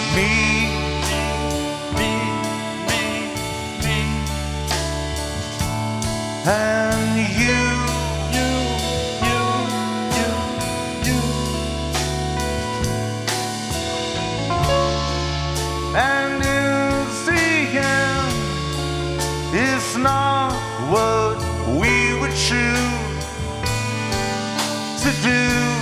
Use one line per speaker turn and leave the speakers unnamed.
me, and you. And in the end, it's not what we would choose to do.